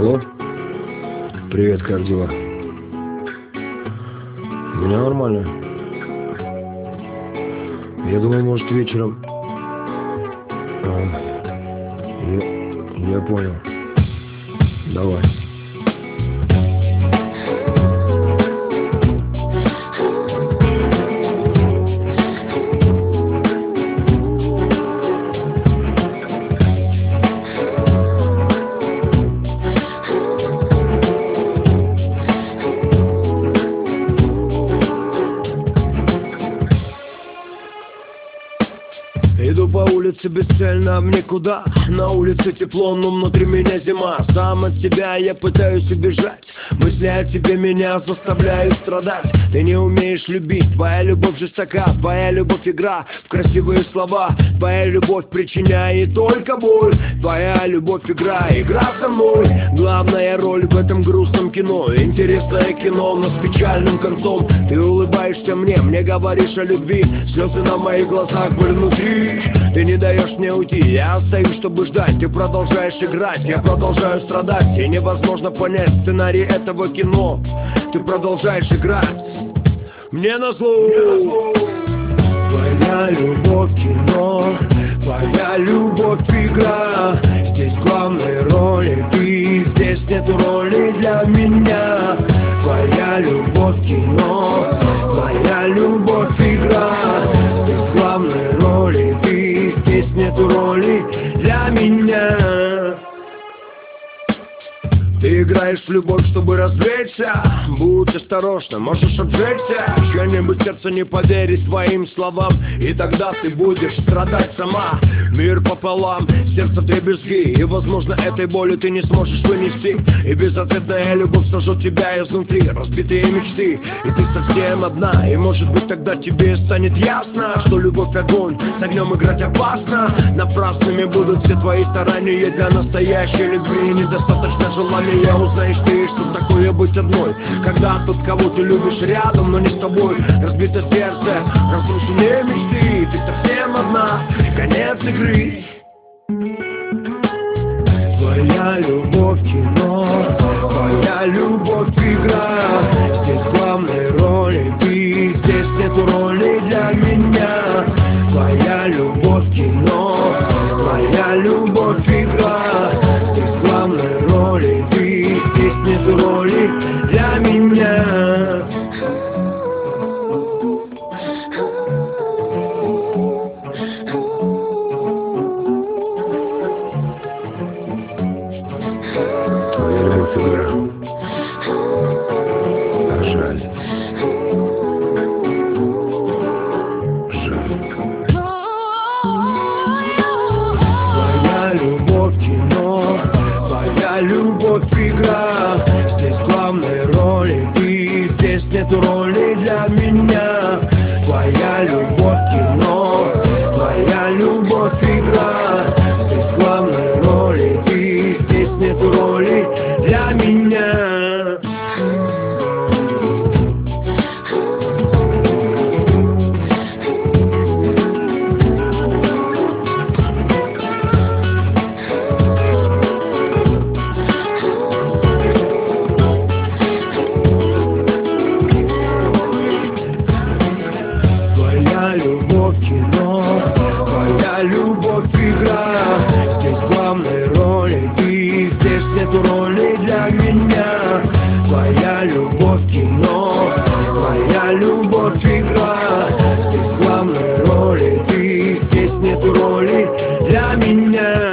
Алло, привет, как дела? У меня нормально. Я думаю, может, вечером. Я понял. Давай. Иду по улице бесцельно в никуда. На улице тепло, но внутри меня зима. Сам от себя я пытаюсь убежать. Мысли о тебе меня заставляют страдать. Ты не умеешь любить, твоя любовь жестока. Твоя любовь игра в красивые слова. Твоя любовь причиняет только боль. Твоя любовь игра, игра со мной. Главная роль в этом грустном кино. Интересное кино, но с печальным концом. Ты улыбаешься мне говоришь о любви. Слезы на моих глазах, боль внутри. Ты не даешь мне уйти, я остаюсь, чтобы ждать. Ты продолжаешь играть, я продолжаю страдать. И невозможно понять сценарий этого кино. Ты продолжаешь играть мне назло. Твоя любовь кино, твоя любовь игра. Здесь главной роли ты, здесь нет роли для меня. Твоя любовь кино, твоя любовь игра. Здесь главной роли ты, здесь нет роли для меня. Ты играешь в любовь, чтобы развлечься. Будь осторожна, можешь обжечься. Чье-нибудь сердце не поверит твоим словам, и тогда ты будешь страдать сама. Мир пополам, сердце вдребезги. И возможно этой боли ты не сможешь вынести. И безответная любовь сожжет тебя изнутри. Разбитые мечты, и ты совсем одна. И может быть тогда тебе станет ясно, что любовь огонь, с огнем играть опасно. Напрасными будут все твои старания. Для настоящей любви недостаточно желания. Узнаешь ты, что такое быть одной, когда тот, кого ты любишь, рядом, но не с тобой. Разбито сердце, разрушенные мечты. Ты совсем одна, конец игры. Твоя любовь кино, твоя любовь игра. Здесь главной роли ты, здесь нету роли для меня. Твоя любовь кино, твоя любовь игра. Здесь главной роли ты, здесь нету роли для меня. Твоя любовь игра. А жаль. Жаль. Твоя любовь кино, твоя любовь игра. Здесь главной роли ты, здесь нету роли для меня. Твоя любовь кино, твоя любовь игра. Здесь главной роли ты, здесь нету роли для меня. Твоя любовь кино, твоя любовь игра. Здесь главной роли ты, здесь нету роли для меня. Твоя любовь кино, твоя любовь игра. Здесь главной роли ты, здесь нету роли для меня.